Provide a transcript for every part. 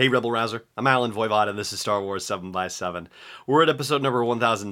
Hey Rebel Rouser, I'm Alan Voivod and this is Star Wars 7x7. We're at episode number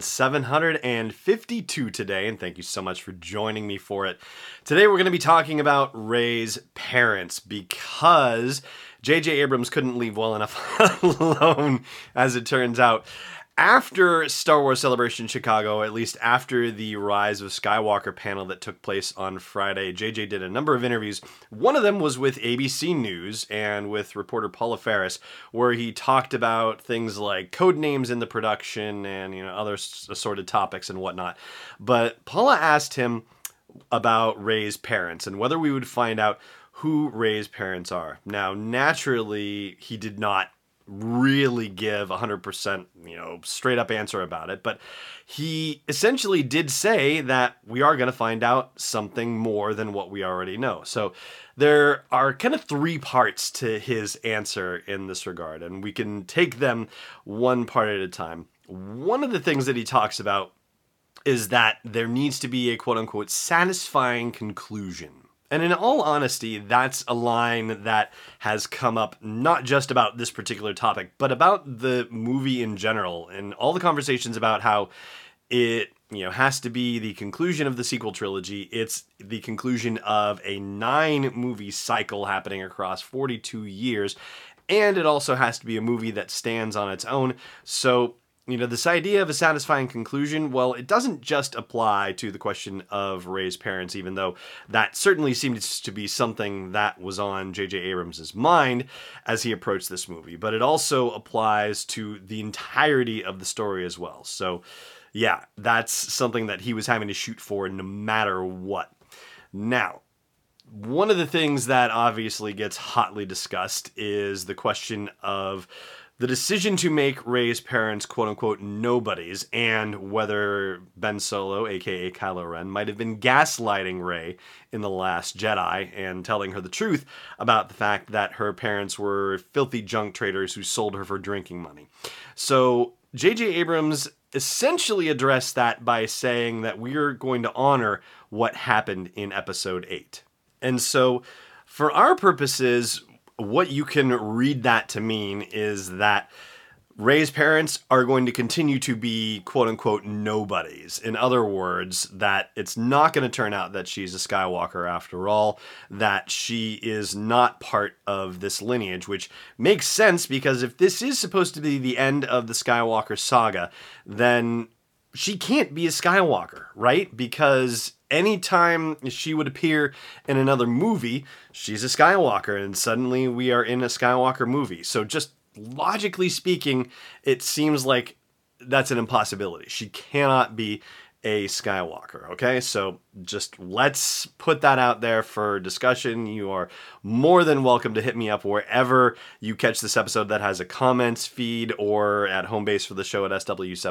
1752 today, and thank you so much for joining me for it. Today we're going to be talking about Rey's parents because J.J. Abrams couldn't leave well enough alone, as it turns out. After Star Wars Celebration Chicago, at least after the Rise of Skywalker panel that took place on Friday, JJ did a number of interviews. One of them was with ABC News and with reporter Paula Ferris, where he talked about things like code names in the production and other assorted topics and whatnot. But Paula asked him about Rey's parents and whether we would find out who Rey's parents are. Now, naturally, he did not really give 100% straight up answer about it, but he essentially did say that we are going to find out something more than what we already know. So there are kind of three parts to his answer in this regard, and we can take them one part at a time. One of the things that he talks about is that there needs to be a quote-unquote satisfying conclusion. And in all honesty, that's a line that has come up not just about this particular topic, but about the movie in general, and all the conversations about how it has to be the conclusion of the sequel trilogy. It's the conclusion of a 9-movie cycle happening across 42 years, and it also has to be a movie that stands on its own. So this idea of a satisfying conclusion, well, it doesn't just apply to the question of Rey's parents, even though that certainly seems to be something that was on J.J. Abrams' mind as he approached this movie. But it also applies to the entirety of the story as well. So, yeah, that's something that he was having to shoot for no matter what. Now, one of the things that obviously gets hotly discussed is the question of the decision to make Rey's parents quote-unquote nobodies, and whether Ben Solo, aka Kylo Ren, might have been gaslighting Rey in The Last Jedi and telling her the truth about the fact that her parents were filthy junk traders who sold her for drinking money. So J.J. Abrams essentially addressed that by saying that we're going to honor what happened in Episode 8. And so for our purposes, what you can read that to mean is that Rey's parents are going to continue to be quote-unquote nobodies. In other words, that it's not going to turn out that she's a Skywalker after all, that she is not part of this lineage, which makes sense because if this is supposed to be the end of the Skywalker saga, then she can't be a Skywalker, right? Because anytime she would appear in another movie, she's a Skywalker, and suddenly we are in a Skywalker movie. So just logically speaking, it seems like that's an impossibility. She cannot be a Skywalker, okay? So just let's put that out there for discussion. You are more than welcome to hit me up wherever you catch this episode that has a comments feed or at home base for the show at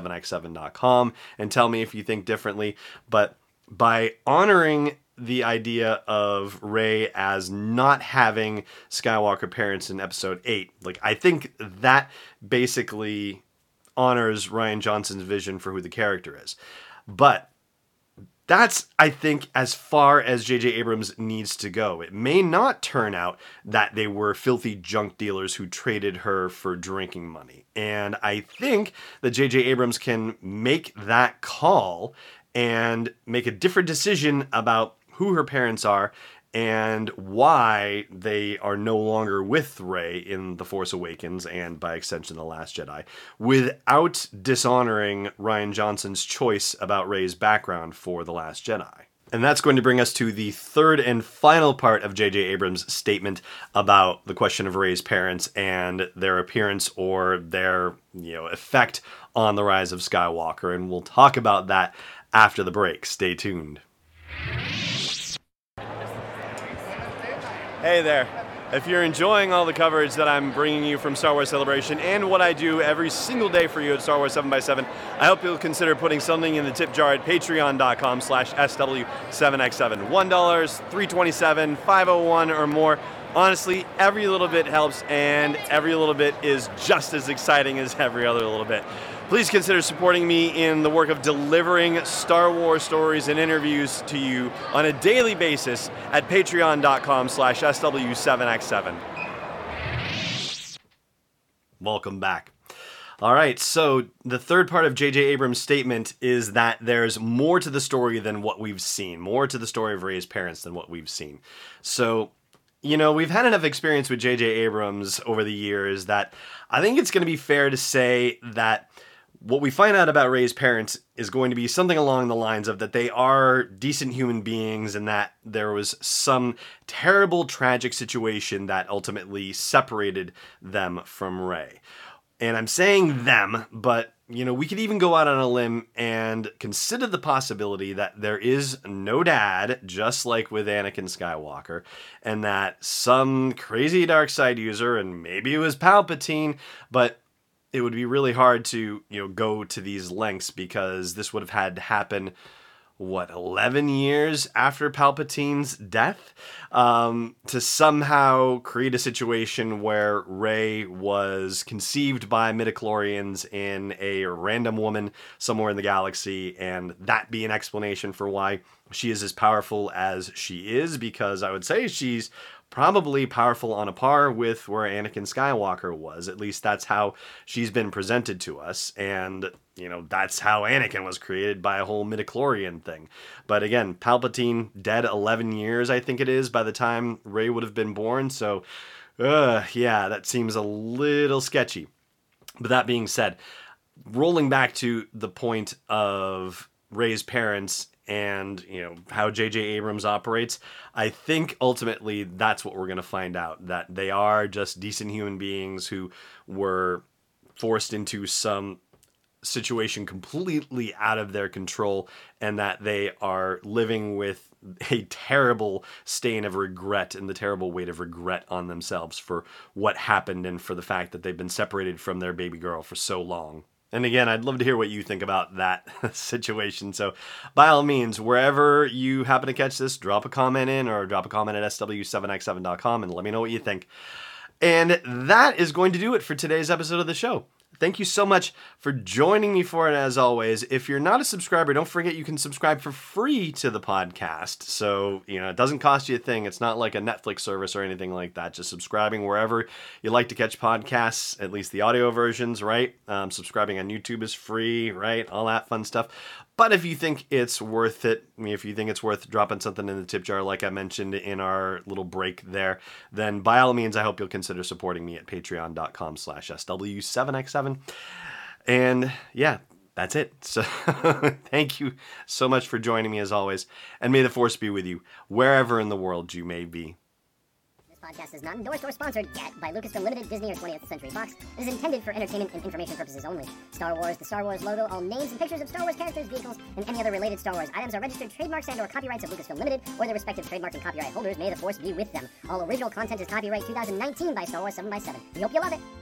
sw7x7.com and tell me if you think differently. But by honoring the idea of Rey as not having Skywalker parents in Episode 8, I think that basically honors Rian Johnson's vision for who the character is. But that's, I think, as far as J.J. Abrams needs to go. It may not turn out that they were filthy junk dealers who traded her for drinking money. And I think that J.J. Abrams can make that call and make a different decision about who her parents are and why they are no longer with Rey in The Force Awakens and, by extension, The Last Jedi, without dishonoring Rian Johnson's choice about Rey's background for The Last Jedi. And that's going to bring us to the third and final part of J.J. Abrams' statement about the question of Rey's parents and their appearance or their, effect on the Rise of Skywalker. And we'll talk about that after the break. Stay tuned. Hey there. If you're enjoying all the coverage that I'm bringing you from Star Wars Celebration and what I do every single day for you at Star Wars 7x7, I hope you'll consider putting something in the tip jar at patreon.com/SW7x7. $1, $3.27, $5.01 or more. Honestly, every little bit helps, and every little bit is just as exciting as every other little bit. Please consider supporting me in the work of delivering Star Wars stories and interviews to you on a daily basis at patreon.com/SW7x7. welcome back. All right, so the third part of J.J. Abrams' statement is that there's more to the story than what we've seen, more to the story of Rey's parents than what we've seen. So, we've had enough experience with J.J. Abrams over the years that I think it's going to be fair to say that what we find out about Rey's parents is going to be something along the lines of that they are decent human beings and that there was some terrible, tragic situation that ultimately separated them from Rey. And I'm saying them, but, we could even go out on a limb and consider the possibility that there is no dad, just like with Anakin Skywalker, and that some crazy dark side user, and maybe it was Palpatine, but it would be really hard to, go to these lengths because this would have had to happen 11 years after Palpatine's death, to somehow create a situation where Rey was conceived by midichlorians in a random woman somewhere in the galaxy, and that be an explanation for why she is as powerful as she is, because I would say she's probably powerful on a par with where Anakin Skywalker was. At least that's how she's been presented to us. And, that's how Anakin was created, by a whole midichlorian thing. But again, Palpatine dead 11 years, I think it is, by the time Rey would have been born. So, that seems a little sketchy. But that being said, rolling back to the point of Rey's parents and, how J.J. Abrams operates, I think ultimately that's what we're going to find out, that they are just decent human beings who were forced into some situation completely out of their control, and that they are living with a terrible stain of regret and the terrible weight of regret on themselves for what happened and for the fact that they've been separated from their baby girl for so long. And again, I'd love to hear what you think about that situation. So by all means, wherever you happen to catch this, drop a comment in or drop a comment at sw7x7.com and let me know what you think. And that is going to do it for today's episode of the show. Thank you so much for joining me for it, as always. If you're not a subscriber, don't forget you can subscribe for free to the podcast. So, it doesn't cost you a thing. It's not like a Netflix service or anything like that. Just subscribing wherever you like to catch podcasts, at least the audio versions, right? Subscribing on YouTube is free, right? All that fun stuff. But if you think it's worth it, if you think it's worth dropping something in the tip jar like I mentioned in our little break there, then by all means, I hope you'll consider supporting me at patreon.com/SW7x7. And yeah, that's it. So thank you so much for joining me as always. And may the force be with you wherever in the world you may be. This podcast is not endorsed or sponsored yet by Lucasfilm Limited, Disney, or 20th Century Fox. It is intended for entertainment and information purposes only. Star Wars, the Star Wars logo, all names and pictures of Star Wars characters, vehicles, and any other related Star Wars items are registered trademarks and/or copyrights of Lucasfilm Limited or their respective trademark and copyright holders. May the force be with them. All original content is copyright 2019 by Star Wars 7x7. We hope you love it.